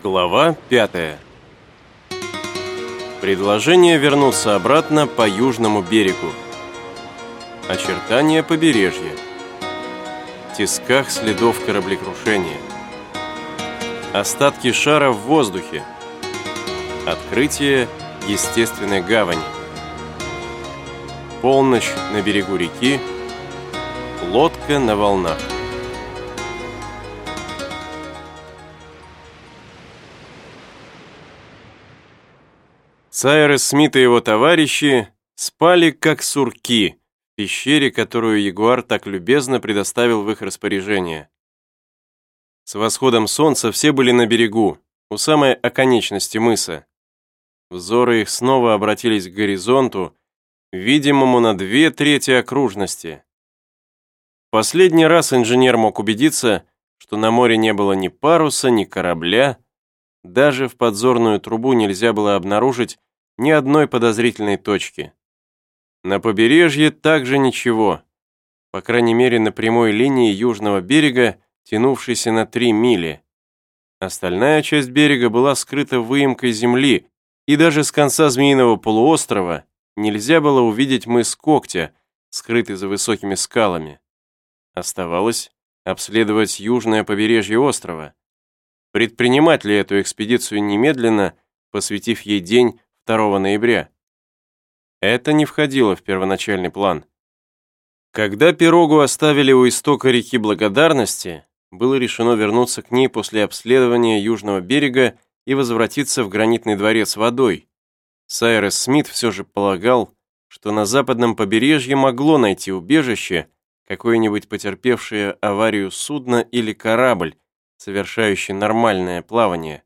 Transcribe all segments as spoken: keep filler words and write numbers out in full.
Глава пятая. Предложение вернуться обратно по южному берегу. Очертания побережья. В тисках следов кораблекрушения. Остатки шара в воздухе. Открытие естественной гавани. Полночь на берегу реки. Лодка на волнах. Сайрес Смит и его товарищи спали как сурки в пещере, которую Ягуар так любезно предоставил в их распоряжение. С восходом солнца все были на берегу, у самой оконечности мыса. Взоры их снова обратились к горизонту, видимому на две трети окружности. Последний раз инженер мог убедиться, что на море не было ни паруса, ни корабля, даже в подзорную трубу нельзя было обнаружить ни одной подозрительной точки. На побережье также ничего, по крайней мере на прямой линии южного берега, тянувшейся на три мили. Остальная часть берега была скрыта выемкой земли, и даже с конца Змеиного полуострова нельзя было увидеть мыс Когтя, скрытый за высокими скалами. Оставалось обследовать южное побережье острова. Предпринимать ли эту экспедицию немедленно, посвятив ей день второго ноября? Это не входило в первоначальный план. Когда пирогу оставили у истока реки Благодарности, было решено вернуться к ней после обследования южного берега и возвратиться в гранитный дворец водой. Сайрес Смит все же полагал, что на западном побережье могло найти убежище какое-нибудь потерпевшее аварию судно или корабль, совершающий нормальное плавание.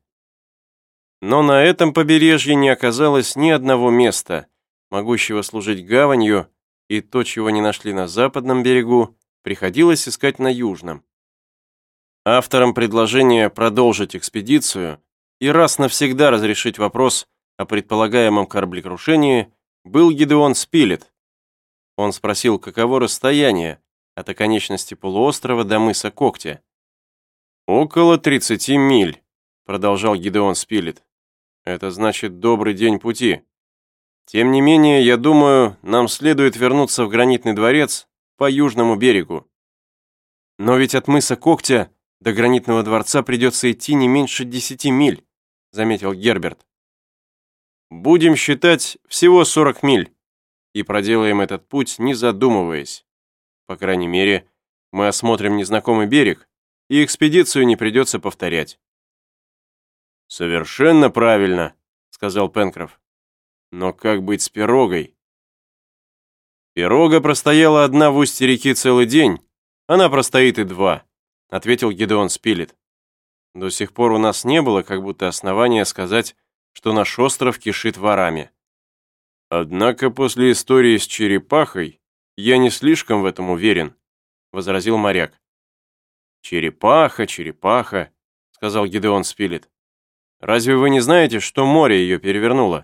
Но на этом побережье не оказалось ни одного места, могущего служить гаванью, и то, чего не нашли на западном берегу, приходилось искать на южном. Автором предложения продолжить экспедицию и раз навсегда разрешить вопрос о предполагаемом кораблекрушении был Гидеон Спилет. Он спросил, каково расстояние от оконечности полуострова до мыса Когтя. «Около тридцати миль», — продолжал Гидеон Спилет. «Это значит добрый день пути. Тем не менее, я думаю, нам следует вернуться в гранитный дворец по южному берегу». «Но ведь от мыса Когтя до гранитного дворца придется идти не меньше десяти миль», — заметил Герберт. «Будем считать всего сорок миль, и проделаем этот путь, не задумываясь. По крайней мере, мы осмотрим незнакомый берег, и экспедицию не придется повторять». «Совершенно правильно», — сказал Пенкроф. «Но как быть с пирогой?» «Пирога простояла одна в устье реки целый день, она простоит и два», — ответил Гидеон Спилет. «До сих пор у нас не было как будто основания сказать, что наш остров кишит ворами. Однако после истории с черепахой я не слишком в этом уверен», — возразил моряк. «Черепаха, черепаха», — сказал Гидеон Спилет. «Разве вы не знаете, что море ее перевернуло?»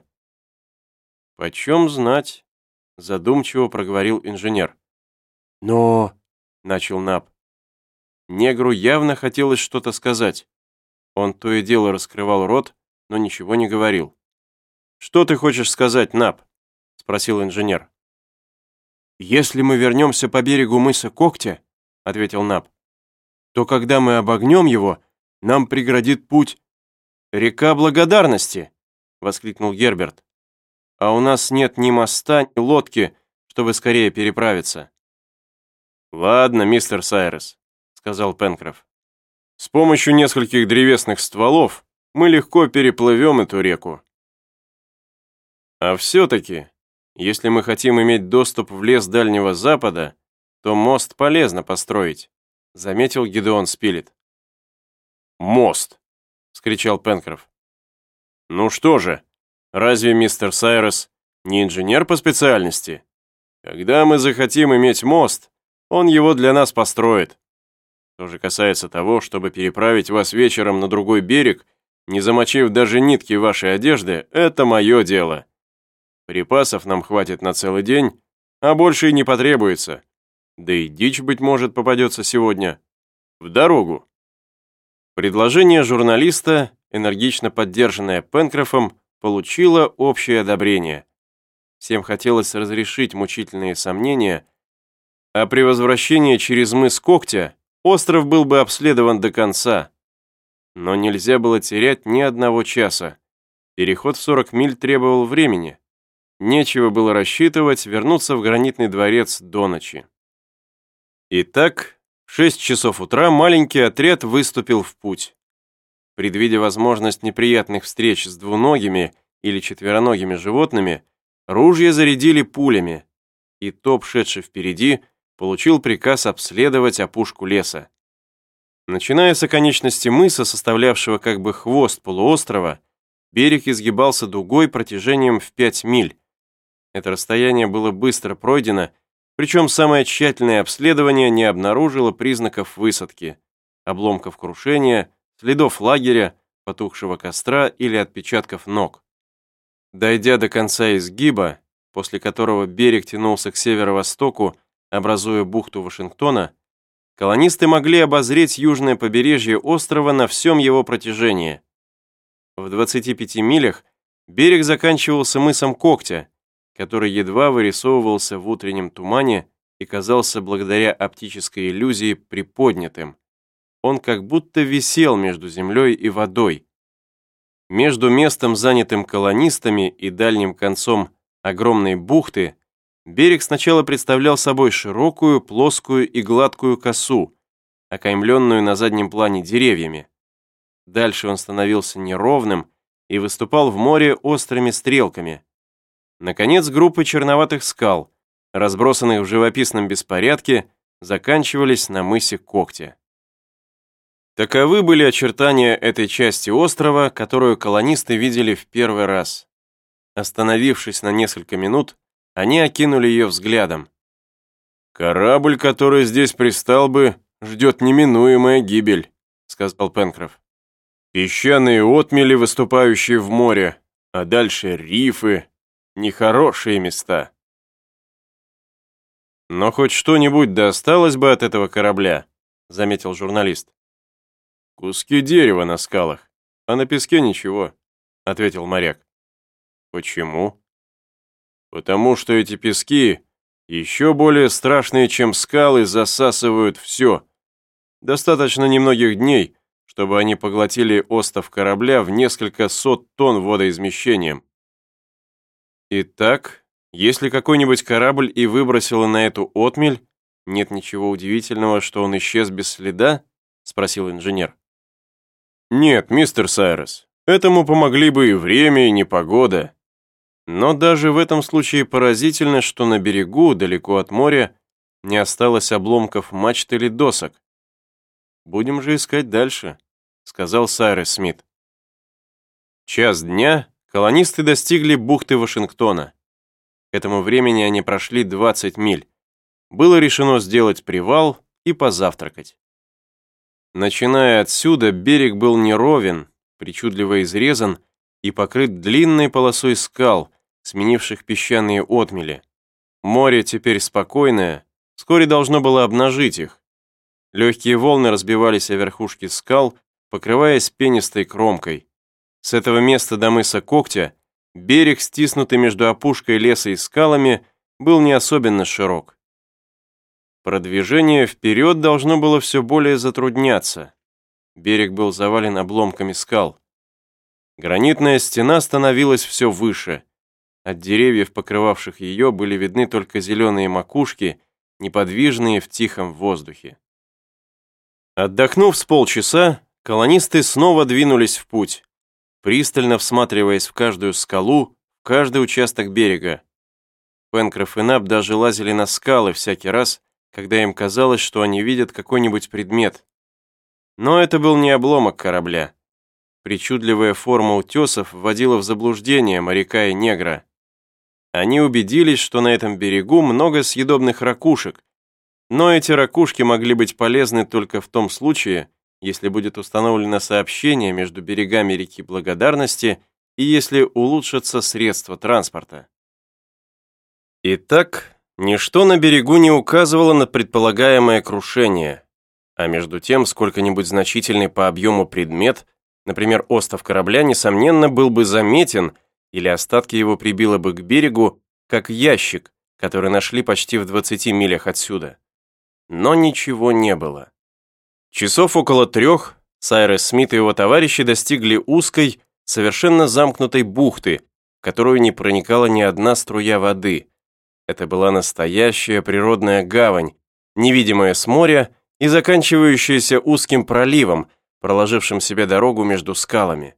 «Почем знать?» — задумчиво проговорил инженер. «Но...» — начал Наб. Негру явно хотелось что-то сказать. Он то и дело раскрывал рот, но ничего не говорил. «Что ты хочешь сказать, Наб?» — спросил инженер. «Если мы вернемся по берегу мыса Когтя, — ответил Наб, — то когда мы обогнем его, нам преградит путь река Благодарности, — воскликнул Герберт. «А у нас нет ни моста, ни лодки, чтобы скорее переправиться». «Ладно, мистер Сайрес», — сказал Пенкроф. «С помощью нескольких древесных стволов мы легко переплывем эту реку». «А все-таки, если мы хотим иметь доступ в лес Дальнего Запада, то мост полезно построить», — заметил Гидеон Спилет. «Мост!» — вскричал Пенкроф. «Ну что же, разве мистер Сайрес не инженер по специальности? Когда мы захотим иметь мост, он его для нас построит. Что же касается того, чтобы переправить вас вечером на другой берег, не замочив даже нитки вашей одежды, это мое дело. Припасов нам хватит на целый день, а больше и не потребуется. Да и дичь, быть может, попадется сегодня. В дорогу». Предложение журналиста энергично поддержанная Пенкрофом, получила общее одобрение. Всем хотелось разрешить мучительные сомнения, а при возвращении через мыс Когтя остров был бы обследован до конца. Но нельзя было терять ни одного часа. Переход в сорок миль требовал времени. Нечего было рассчитывать вернуться в гранитный дворец до ночи. Итак, в шесть часов утра маленький отряд выступил в путь. Предвидя возможность неприятных встреч с двуногими или четвероногими животными, ружья зарядили пулями, и топ, шедший впереди, получил приказ обследовать опушку леса. Начиная с оконечности мыса, составлявшего как бы хвост полуострова, берег изгибался дугой протяжением в пять миль. Это расстояние было быстро пройдено, причем самое тщательное обследование не обнаружило признаков высадки, обломков крушения, следов лагеря, потухшего костра или отпечатков ног. Дойдя до конца изгиба, после которого берег тянулся к северо-востоку, образуя бухту Вашингтона, колонисты могли обозреть южное побережье острова на всем его протяжении. В двадцати пяти милях берег заканчивался мысом Когтя, который едва вырисовывался в утреннем тумане и казался благодаря оптической иллюзии приподнятым. Он как будто висел между землей и водой. Между местом, занятым колонистами, и дальним концом огромной бухты, берег сначала представлял собой широкую, плоскую и гладкую косу, окаймленную на заднем плане деревьями. Дальше он становился неровным и выступал в море острыми стрелками. Наконец, группы черноватых скал, разбросанных в живописном беспорядке, заканчивались на мысе Когтя. Таковы были очертания этой части острова, которую колонисты видели в первый раз. Остановившись на несколько минут, они окинули ее взглядом. «Корабль, который здесь пристал бы, ждет неминуемая гибель», — сказал Пенкроф. «Песчаные отмели, выступающие в море, а дальше рифы, нехорошие места». «Но хоть что-нибудь досталось бы от этого корабля», — заметил журналист. «Куски дерева на скалах, а на песке ничего», — ответил моряк. «Почему?» «Потому что эти пески, еще более страшные, чем скалы, засасывают все. Достаточно немногих дней, чтобы они поглотили остов корабля в несколько сот тонн водоизмещением». «Итак, если какой-нибудь корабль и выбросило на эту отмель, нет ничего удивительного, что он исчез без следа?» — спросил инженер. «Нет, мистер Сайрес, этому помогли бы и время, и непогода. Но даже в этом случае поразительно, что на берегу, далеко от моря, не осталось обломков мачт или досок. Будем же искать дальше», — сказал Сайрес Смит. Час дня колонисты достигли бухты Вашингтона. К этому времени они прошли двадцать миль. Было решено сделать привал и позавтракать. Начиная отсюда, берег был неровен, причудливо изрезан и покрыт длинной полосой скал, сменивших песчаные отмели. Море теперь спокойное, вскоре должно было обнажить их. Легкие волны разбивались о верхушки скал, покрываясь пенистой кромкой. С этого места до мыса Когтя берег, стиснутый между опушкой леса и скалами, был не особенно широк. Продвижение вперед должно было все более затрудняться. Берег был завален обломками скал. Гранитная стена становилась все выше. От деревьев, покрывавших ее, были видны только зеленые макушки, неподвижные в тихом воздухе. Отдохнув с полчаса, колонисты снова двинулись в путь, пристально всматриваясь в каждую скалу, в каждый участок берега. Пенкроф и Наб даже лазили на скалы всякий раз, когда им казалось, что они видят какой-нибудь предмет. Но это был не обломок корабля. Причудливая форма утесов вводила в заблуждение моряка и негра. Они убедились, что на этом берегу много съедобных ракушек, но эти ракушки могли быть полезны только в том случае, если будет установлено сообщение между берегами реки Благодарности и если улучшатся средства транспорта. Итак, ничто на берегу не указывало на предполагаемое крушение, а между тем сколько-нибудь значительный по объему предмет Например, остов корабля, несомненно, был бы заметен, или остатки его прибило бы к берегу, как ящик, который нашли почти в двадцати милях отсюда. Но ничего не было. Часов около трех Сайрес Смит и его товарищи достигли узкой, совершенно замкнутой бухты, в которую не проникала ни одна струя воды. Это была настоящая природная гавань, невидимая с моря и заканчивающаяся узким проливом, проложившим себе дорогу между скалами.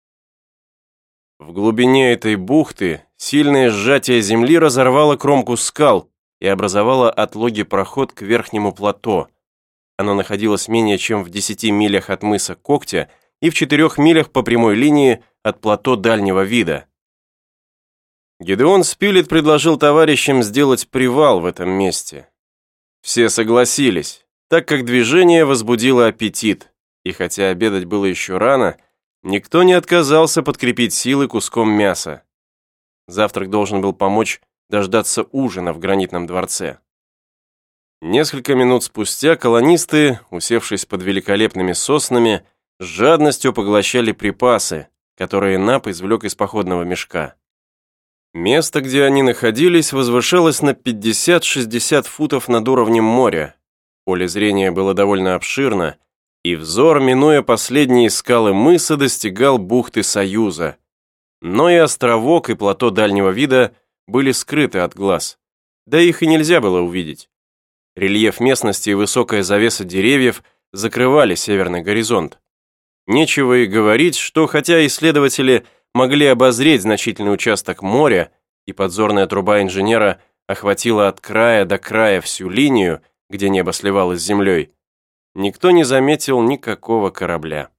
В глубине этой бухты сильное сжатие земли разорвало кромку скал и образовало отлогий проход к верхнему плато. Оно находилось менее чем в десяти милях от мыса Когтя и в четырех милях по прямой линии от плато дальнего вида. Гидеон Спилет предложил товарищам сделать привал в этом месте. Все согласились, так как движение возбудило аппетит, и хотя обедать было еще рано, никто не отказался подкрепить силы куском мяса. Завтрак должен был помочь дождаться ужина в гранитном дворце. Несколько минут спустя колонисты, усевшись под великолепными соснами, с жадностью поглощали припасы, которые Нап извлек из походного мешка. Место, где они находились, возвышалось на пятьдесят-шестьдесят футов над уровнем моря. Поле зрения было довольно обширно, и взор, минуя последние скалы мыса, достигал бухты Союза. Но и островок, и плато дальнего вида были скрыты от глаз, да их и нельзя было увидеть. Рельеф местности и высокая завеса деревьев закрывали северный горизонт. Нечего и говорить, что хотя исследователи могли обозреть значительный участок моря, и подзорная труба инженера охватила от края до края всю линию, где небо сливалось с землей, никто не заметил никакого корабля.